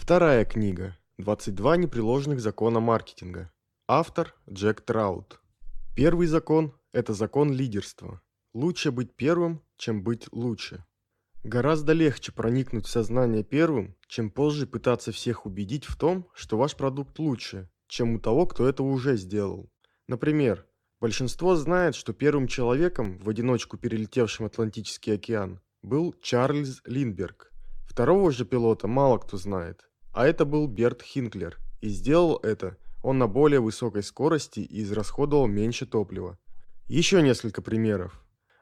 Вторая книга. 22 непреложных закона маркетинга. Автор Джек Траут. Первый закон – это закон лидерства. Лучше быть первым, чем быть лучше. Гораздо легче проникнуть в сознание первым, чем позже пытаться всех убедить в том, что ваш продукт лучше, чем у того, кто это уже сделал. Например, большинство знает, что первым человеком, в одиночку перелетевшим Атлантический океан, был Чарльз Линдберг. Второго же пилота мало кто знает, а это был Берт Хинклер, и сделал это он на более высокой скорости и израсходовал меньше топлива. Еще несколько примеров.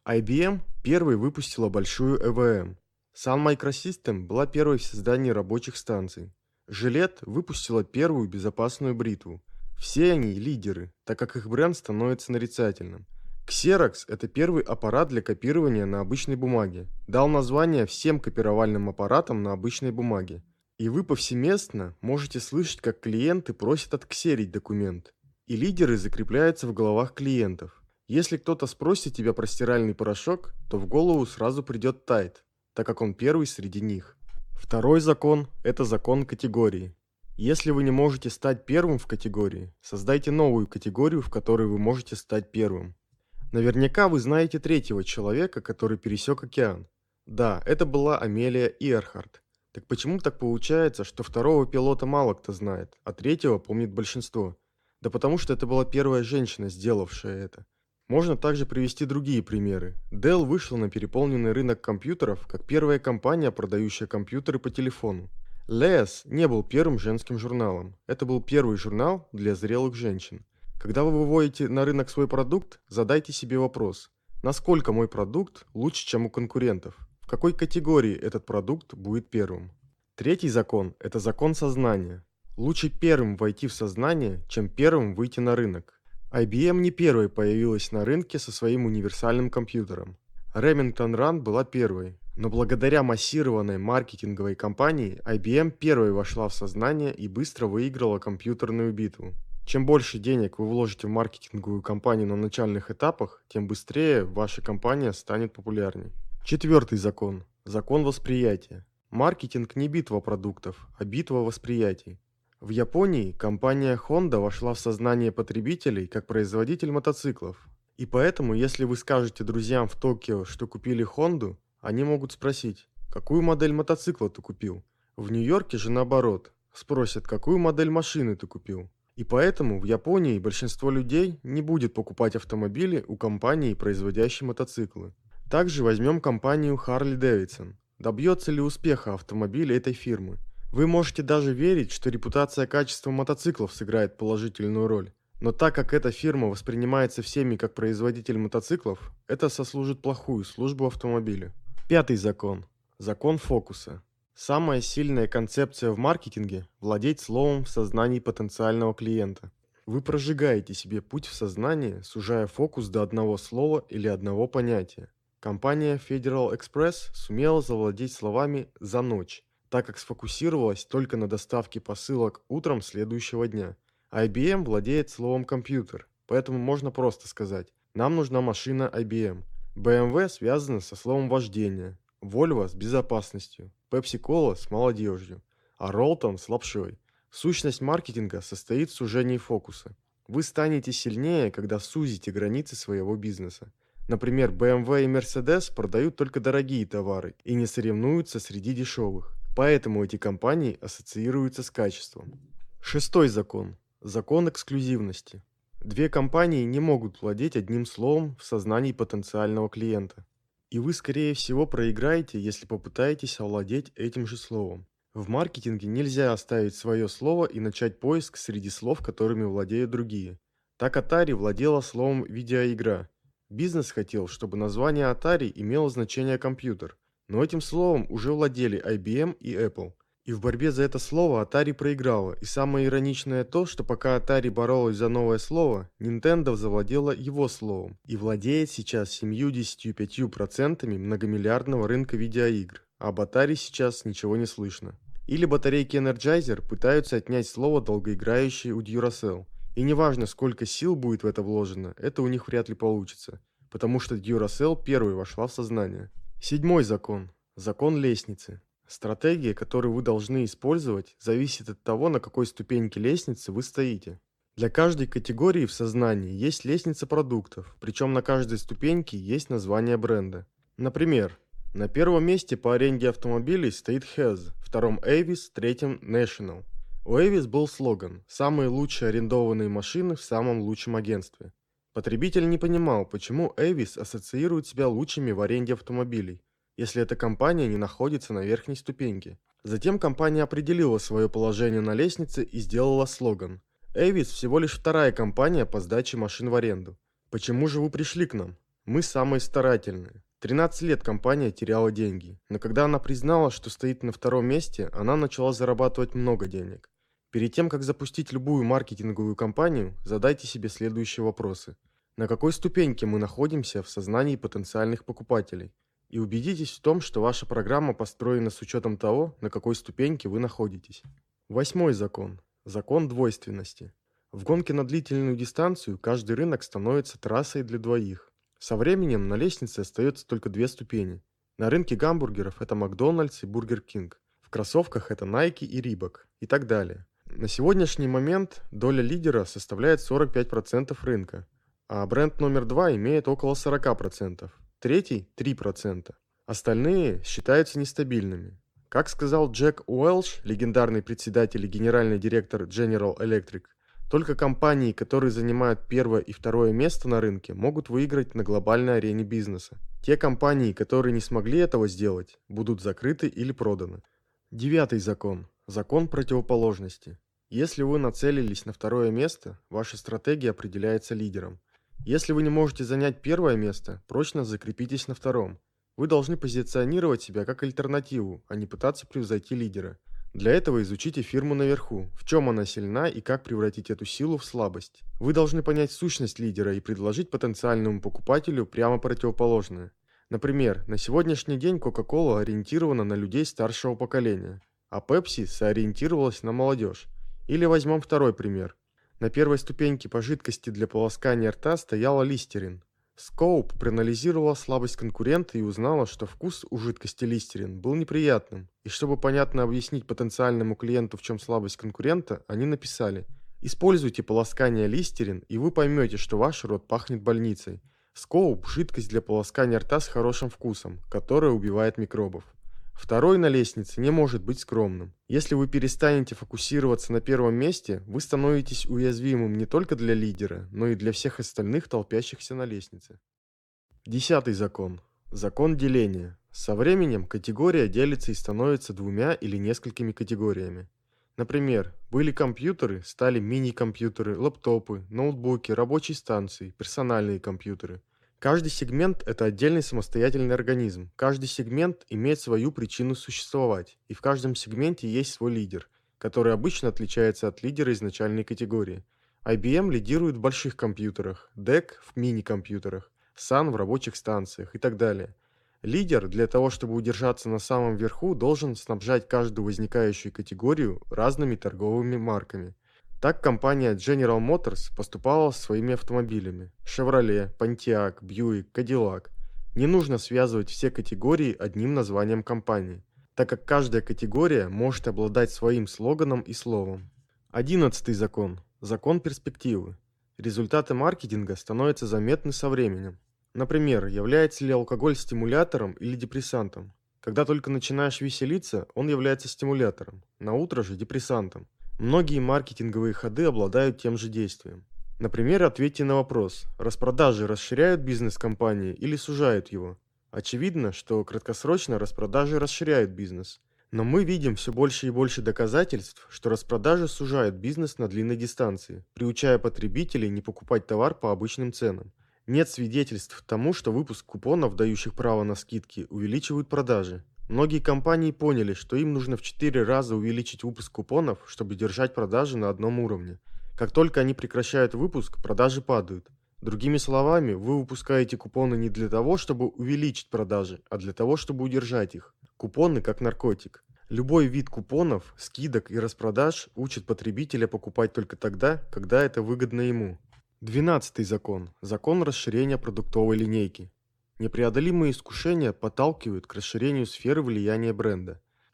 IBM первой выпустила большую EVM. Sun Microsystem была первой в создании рабочих станций. Gillette выпустила первую безопасную бритву. Все они лидеры, так как их бренд становится нарицательным. Xerox – это первый аппарат для копирования на обычной бумаге. Дал название всем копировальным аппаратам на обычной бумаге. И вы повсеместно можете слышать, как клиенты просят отксерить документ. И лидеры закрепляются в головах клиентов. Если кто-то спросит тебя про стиральный порошок, то в голову сразу придет Tide, так как он первый среди них. Второй закон – это закон категории. Если вы не можете стать первым в категории, создайте новую категорию, в которой вы можете стать первым. Наверняка вы знаете третьего человека, который пересек океан. Да, это была Амелия Иерхарт. Так почему так получается, что второго пилота мало кто знает, а третьего помнит большинство? Да потому что это была первая женщина, сделавшая это. Можно также привести другие примеры. Dell вышла на переполненный рынок компьютеров как первая компания, продающая компьютеры по телефону. Leas не был первым женским журналом. Это был первый журнал для зрелых женщин. Когда вы выводите на рынок свой продукт, задайте себе вопрос: насколько мой продукт лучше, чем у конкурентов? В какой категории этот продукт будет первым? Третий закон – это закон сознания. Лучше первым войти в сознание, чем первым выйти на рынок. IBM не первой появилась на рынке со своим универсальным компьютером. Remington Rand была первой, но благодаря массированной маркетинговой кампании IBM первой вошла в сознание и быстро выиграла компьютерную битву. Чем больше денег вы вложите в маркетинговую кампанию на начальных этапах, тем быстрее ваша компания станет популярней. Четвертый закон – закон восприятия. Маркетинг не битва продуктов, а битва восприятий. В Японии компания Honda вошла в сознание потребителей как производитель мотоциклов. И поэтому, если вы скажете друзьям в Токио, что купили Hondu, они могут спросить: какую модель мотоцикла ты купил? В Нью-Йорке же наоборот, спросят: какую модель машины ты купил? И поэтому в Японии большинство людей не будет покупать автомобили у компании, производящей мотоциклы. Также возьмем компанию Harley-Davidson. Добьется ли успеха автомобиль этой фирмы? Вы можете даже верить, что репутация качества мотоциклов сыграет положительную роль. Но так как эта фирма воспринимается всеми как производитель мотоциклов, это сослужит плохую службу автомобилю. Пятый закон. Закон фокуса. Самая сильная концепция в маркетинге – владеть словом в сознании потенциального клиента. Вы прожигаете себе путь в сознание, сужая фокус до одного слова или одного понятия. Компания Federal Express сумела завладеть словами за ночь, так как сфокусировалась только на доставке посылок утром следующего дня. IBM владеет словом компьютер, поэтому можно просто сказать: нам нужна машина IBM. BMW связана со словом вождения, Volvo с безопасностью, Pepsi-Cola с молодежью, а Rolton с лапшой. Сущность маркетинга состоит в сужении фокуса. Вы станете сильнее, когда сузите границы своего бизнеса. Например, BMW и Mercedes продают только дорогие товары и не соревнуются среди дешевых. Поэтому эти компании ассоциируются с качеством. Шестой закон. Закон эксклюзивности. Две компании не могут владеть одним словом в сознании потенциального клиента. И вы, скорее всего, проиграете, если попытаетесь овладеть этим же словом. В маркетинге нельзя оставить свое слово и начать поиск среди слов, которыми владеют другие. Так Atari владела словом «видеоигра». Бизнес хотел, чтобы название Atari имело значение «компьютер», но этим словом уже владели IBM и Apple. И в борьбе за это слово Atari проиграла, и самое ироничное то, что пока Atari боролась за новое слово, Nintendo завладела его словом и владеет сейчас 75% многомиллиардного рынка видеоигр, а об Atari сейчас ничего не слышно. Или батарейки Energizer пытаются отнять слово долгоиграющий у Duracell. И неважно, сколько сил будет в это вложено, это у них вряд ли получится, потому что Duracell первой вошла в сознание. Седьмой закон. Закон лестницы. Стратегия, которую вы должны использовать, зависит от того, на какой ступеньке лестницы вы стоите. Для каждой категории в сознании есть лестница продуктов, причем на каждой ступеньке есть название бренда. Например, на первом месте по аренде автомобилей стоит Hez, втором Avis, третьем National. У Avis был слоган «Самые лучшие арендованные машины в самом лучшем агентстве». Потребитель не понимал, почему Avis ассоциирует себя лучшими в аренде автомобилей, если эта компания не находится на верхней ступеньке. Затем компания определила свое положение на лестнице и сделала слоган «Avis всего лишь вторая компания по сдаче машин в аренду. Почему же вы пришли к нам? Мы самые старательные». 13 лет компания теряла деньги, но когда она признала, что стоит на втором месте, она начала зарабатывать много денег. Перед тем, как запустить любую маркетинговую кампанию, задайте себе следующие вопросы. На какой ступеньке мы находимся в сознании потенциальных покупателей? И убедитесь в том, что ваша программа построена с учетом того, на какой ступеньке вы находитесь. 8-й закон. Закон двойственности. В гонке на длительную дистанцию каждый рынок становится трассой для двоих. Со временем на лестнице остается только 2 ступени. На рынке гамбургеров это Макдональдс и Бургер Кинг. В кроссовках это Nike и Reebok и так далее. На сегодняшний момент доля лидера составляет 45% рынка, а бренд номер 2 имеет около 40%, третий – 3%. Остальные считаются нестабильными. Как сказал Джек Уэлш, легендарный председатель и генеральный директор General Electric, только компании, которые занимают первое и второе место на рынке, могут выиграть на глобальной арене бизнеса. Те компании, которые не смогли этого сделать, будут закрыты или проданы. 9-й закон. Закон противоположности. Если вы нацелились на второе место, ваша стратегия определяется лидером. Если вы не можете занять первое место, прочно закрепитесь на втором. Вы должны позиционировать себя как альтернативу, а не пытаться превзойти лидера. Для этого изучите фирму наверху, в чем она сильна и как превратить эту силу в слабость. Вы должны понять сущность лидера и предложить потенциальному покупателю прямо противоположное. Например, на сегодняшний день Coca-Cola ориентирована на людей старшего поколения, а Pepsi сориентировалась на молодежь. Или возьмем второй пример. На первой ступеньке по жидкости для полоскания рта стояла Listerine. Scope проанализировала слабость конкурента и узнала, что вкус у жидкости Listerine был неприятным. И чтобы понятно объяснить потенциальному клиенту, в чем слабость конкурента, они написали: «Используйте полоскание Listerine, и вы поймете, что ваш рот пахнет больницей. Scope – жидкость для полоскания рта с хорошим вкусом, которая убивает микробов». Второй на лестнице не может быть скромным. Если вы перестанете фокусироваться на первом месте, вы становитесь уязвимым не только для лидера, но и для всех остальных, толпящихся на лестнице. 10-й закон. Закон деления. Со временем категория делится и становится 2 или несколькими категориями. Например, были компьютеры, стали мини-компьютеры, лэптопы, ноутбуки, рабочие станции, персональные компьютеры. Каждый сегмент – это отдельный самостоятельный организм. Каждый сегмент имеет свою причину существовать, и в каждом сегменте есть свой лидер, который обычно отличается от лидера изначальной категории. IBM лидирует в больших компьютерах, DEC в мини-компьютерах, Sun в рабочих станциях и так далее. Лидер для того, чтобы удержаться на самом верху, должен снабжать каждую возникающую категорию разными торговыми марками. Так компания General Motors поступала со своими автомобилями: Chevrolet, Pontiac, Buick, Cadillac. Не нужно связывать все категории одним названием компании, так как каждая категория может обладать своим слоганом и словом. 11-й закон. Закон перспективы. Результаты маркетинга становятся заметны со временем. Например, является ли алкоголь стимулятором или депрессантом? Когда только начинаешь веселиться, он является стимулятором, на утро же депрессантом. Многие маркетинговые ходы обладают тем же действием. Например, ответьте на вопрос: распродажи расширяют бизнес компании или сужают его? Очевидно, что краткосрочно распродажи расширяют бизнес. Но мы видим все больше и больше доказательств, что распродажи сужают бизнес на длинной дистанции, приучая потребителей не покупать товар по обычным ценам. Нет свидетельств тому, что выпуск купонов, дающих право на скидки, увеличивают продажи. Многие компании поняли, что им нужно в 4 раза увеличить выпуск купонов, чтобы держать продажи на одном уровне. Как только они прекращают выпуск, продажи падают. Другими словами, вы выпускаете купоны не для того, чтобы увеличить продажи, а для того, чтобы удержать их. Купоны как наркотик. Любой вид купонов, скидок и распродаж учит потребителя покупать только тогда, когда это выгодно ему. 12-й закон. Закон расширения продуктовой линейки. Непреодолимые искушения подталкивают к расширению сферы влияния бренда.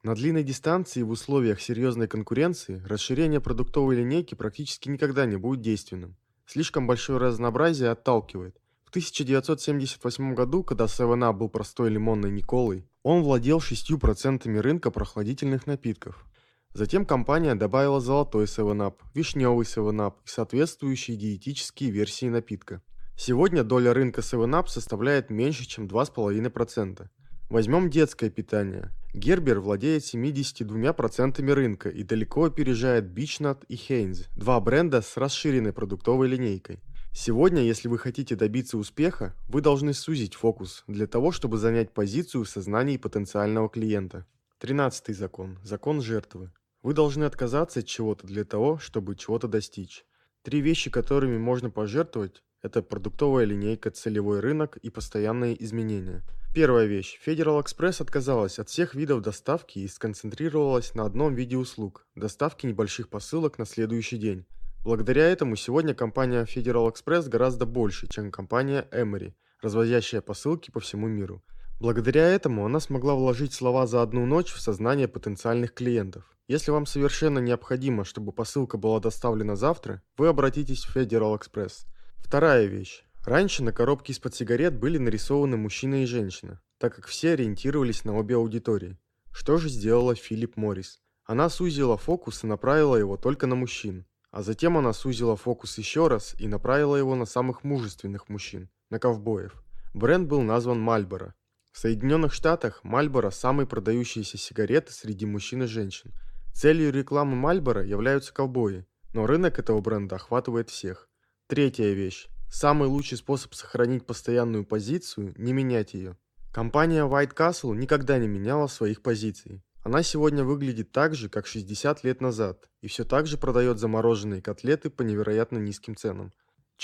На длинной дистанции в условиях серьезной конкуренции расширение продуктовой линейки практически никогда не будет действенным. Слишком большое разнообразие отталкивает. В 1978 году, когда 7up был простой лимонной Николой, он владел 6% рынка прохладительных напитков. Затем компания добавила золотой 7up, вишневый 7up и соответствующие диетические версии напитка. Сегодня доля рынка 7up составляет меньше, чем 2,5%. Возьмем детское питание. Гербер владеет 72% рынка и далеко опережает Beech-Nut и Heinz, два бренда с расширенной продуктовой линейкой. Сегодня, если вы хотите добиться успеха, вы должны сузить фокус для того, чтобы занять позицию в сознании потенциального клиента. 13-й закон. Закон жертвы. Вы должны отказаться от чего-то для того, чтобы чего-то достичь. Три вещи, которыми можно пожертвовать, это продуктовая линейка, целевой рынок и постоянные изменения. Первая вещь. Federal Express отказалась от всех видов доставки и сконцентрировалась на одном виде услуг – доставке небольших посылок на следующий день. Благодаря этому сегодня компания Federal Express гораздо больше, чем компания Emery, развозящая посылки по всему миру. Благодаря этому она смогла вложить слова за одну ночь в сознание потенциальных клиентов. Если вам совершенно необходимо, чтобы посылка была доставлена завтра, вы обратитесь в Federal Express. Вторая вещь. Раньше на коробке из-под сигарет были нарисованы мужчина и женщина, так как все ориентировались на обе аудитории. Что же сделала Филипп Моррис? Она сузила фокус и направила его только на мужчин. А затем она сузила фокус еще раз и направила его на самых мужественных мужчин, на ковбоев. Бренд был назван Marlboro. В Соединенных Штатах Marlboro – самые продающиеся сигареты среди мужчин и женщин. Целью рекламы Marlboro являются ковбои, но рынок этого бренда охватывает всех. Третья вещь. Самый лучший способ сохранить постоянную позицию – не менять ее. Компания White Castle никогда не меняла своих позиций. Она сегодня выглядит так же, как 60 лет назад, и все так же продает замороженные котлеты по невероятно низким ценам.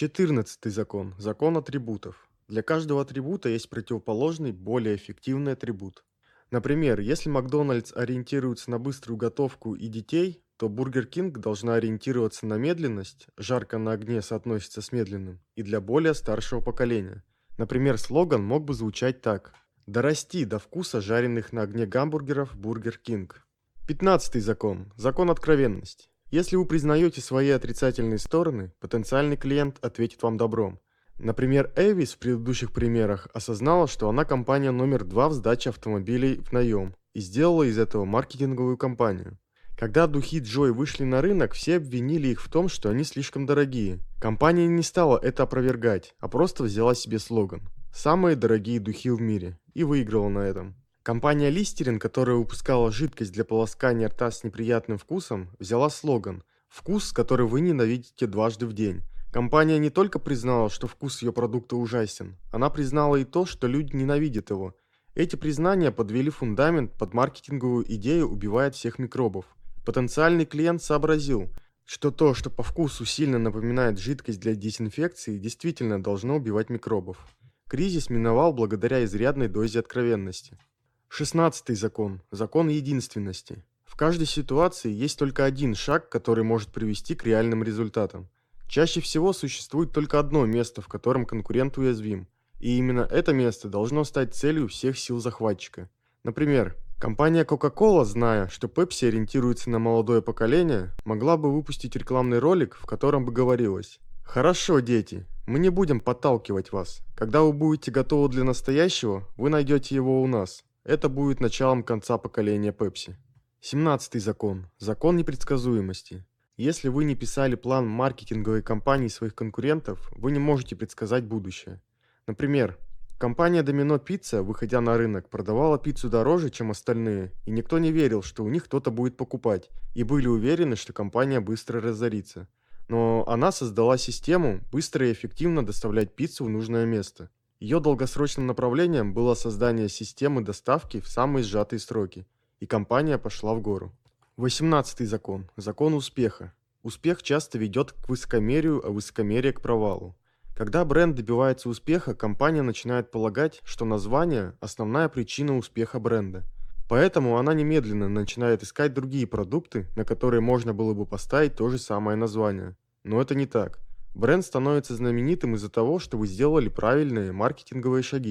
14-й закон. Закон атрибутов. Для каждого атрибута есть противоположный, более эффективный атрибут. Например, если Макдональдс ориентируется на быструю готовку и детей, то Бургер Кинг должна ориентироваться на медленность, жарко на огне соотносится с медленным, и для более старшего поколения. Например, слоган мог бы звучать так: «Дорасти до вкуса жареных на огне гамбургеров Бургер Кинг». 15-й закон. Закон откровенности. Если вы признаете свои отрицательные стороны, потенциальный клиент ответит вам добром. Например, Эвис в предыдущих примерах осознала, что она компания номер 2 в сдаче автомобилей в наем, и сделала из этого маркетинговую кампанию. Когда духи Joy вышли на рынок, все обвинили их в том, что они слишком дорогие. Компания не стала это опровергать, а просто взяла себе слоган «Самые дорогие духи в мире» и выиграла на этом. Компания Listerine, которая выпускала жидкость для полоскания рта с неприятным вкусом, взяла слоган «Вкус, который вы ненавидите дважды в день». Компания не только признала, что вкус ее продукта ужасен, она признала и то, что люди ненавидят его. Эти признания подвели фундамент под маркетинговую идею «убивает всех микробов». Потенциальный клиент сообразил, что то, что по вкусу сильно напоминает жидкость для дезинфекции, действительно должно убивать микробов. Кризис миновал благодаря изрядной дозе откровенности. 16-й закон. Закон единственности. В каждой ситуации есть только один шаг, который может привести к реальным результатам. Чаще всего существует только одно место, в котором конкурент уязвим, и именно это место должно стать целью всех сил захватчика. Например, компания Coca-Cola, зная, что Pepsi ориентируется на молодое поколение, могла бы выпустить рекламный ролик, в котором бы говорилось: «Хорошо, дети, мы не будем подталкивать вас. Когда вы будете готовы для настоящего, вы найдете его у нас. Это будет началом конца поколения Pepsi». 17-й закон. Закон непредсказуемости. Если вы не писали план маркетинговой кампании своих конкурентов, вы не можете предсказать будущее. Например, компания Domino Pizza, выходя на рынок, продавала пиццу дороже, чем остальные, и никто не верил, что у них кто-то будет покупать, и были уверены, что компания быстро разорится. Но она создала систему быстро и эффективно доставлять пиццу в нужное место. Ее долгосрочным направлением было создание системы доставки в самые сжатые сроки, и компания пошла в гору. 18-й закон. Закон успеха. Успех часто ведет к высокомерию, а высокомерие к провалу. Когда бренд добивается успеха, компания начинает полагать, что название – основная причина успеха бренда. Поэтому она немедленно начинает искать другие продукты, на которые можно было бы поставить то же самое название. Но это не так. Бренд становится знаменитым из-за того, что вы сделали правильные маркетинговые шаги.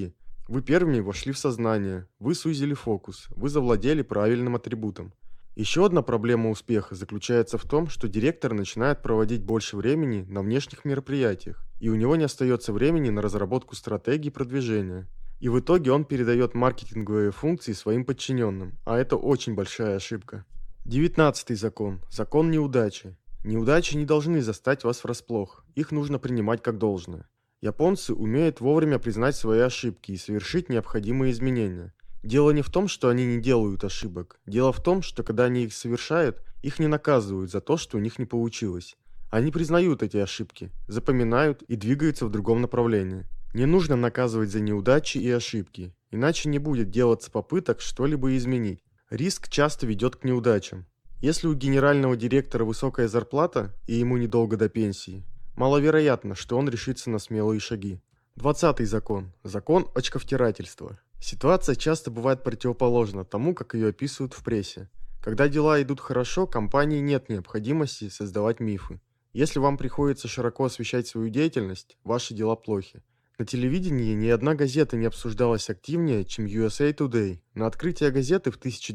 Вы первыми вошли в сознание, вы сузили фокус, вы завладели правильным атрибутом. Еще одна проблема успеха заключается в том, что директор начинает проводить больше времени на внешних мероприятиях, и у него не остается времени на разработку стратегий продвижения. И в итоге он передает маркетинговые функции своим подчиненным, а это очень большая ошибка. 19-й закон. Закон неудачи. Неудачи не должны застать вас врасплох, их нужно принимать как должное. Японцы умеют вовремя признать свои ошибки и совершить необходимые изменения. Дело не в том, что они не делают ошибок. Дело в том, что когда они их совершают, их не наказывают за то, что у них не получилось. Они признают эти ошибки, запоминают и двигаются в другом направлении. Не нужно наказывать за неудачи и ошибки, иначе не будет делаться попыток что-либо изменить. Риск часто ведет к неудачам. Если у генерального директора высокая зарплата и ему недолго до пенсии, маловероятно, что он решится на смелые шаги. 20-й закон. Закон очковтирательства. Ситуация часто бывает противоположна тому, как ее описывают в прессе. Когда дела идут хорошо, компании нет необходимости создавать мифы. Если вам приходится широко освещать свою деятельность, ваши дела плохи. На телевидении ни одна газета не обсуждалась активнее, чем USA Today. На открытии газеты в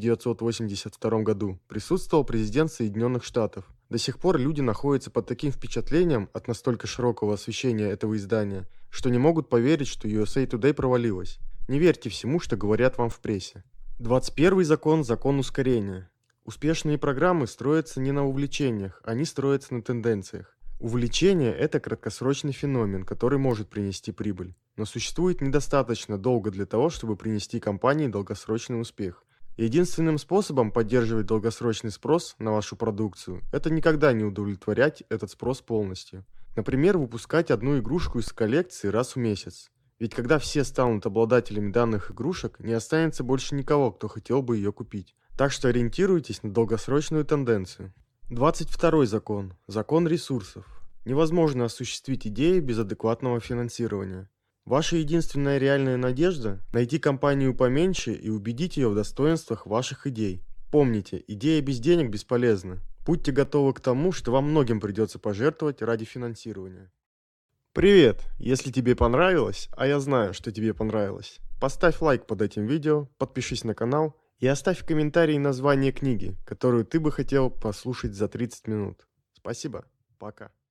1982 году присутствовал президент Соединенных Штатов. До сих пор люди находятся под таким впечатлением от настолько широкого освещения этого издания, что не могут поверить, что USA Today провалилась. Не верьте всему, что говорят вам в прессе. 21 закон – закон ускорения. Успешные программы строятся не на увлечениях, они строятся на тенденциях. Увлечение – это краткосрочный феномен, который может принести прибыль, но существует недостаточно долго для того, чтобы принести компании долгосрочный успех. Единственным способом поддерживать долгосрочный спрос на вашу продукцию – это никогда не удовлетворять этот спрос полностью. Например, выпускать одну игрушку из коллекции раз в месяц. Ведь когда все станут обладателями данных игрушек, не останется больше никого, кто хотел бы ее купить. Так что ориентируйтесь на долгосрочную тенденцию. 22 закон. Закон ресурсов. Невозможно осуществить идеи без адекватного финансирования. Ваша единственная реальная надежда – найти компанию поменьше и убедить ее в достоинствах ваших идей. Помните, идея без денег бесполезна. Будьте готовы к тому, что вам многим придется пожертвовать ради финансирования. Привет! Если тебе понравилось, а я знаю, что тебе понравилось, поставь лайк под этим видео, подпишись на канал и оставь в комментарии название книги, которую ты бы хотел послушать за 30 минут. Спасибо. Пока.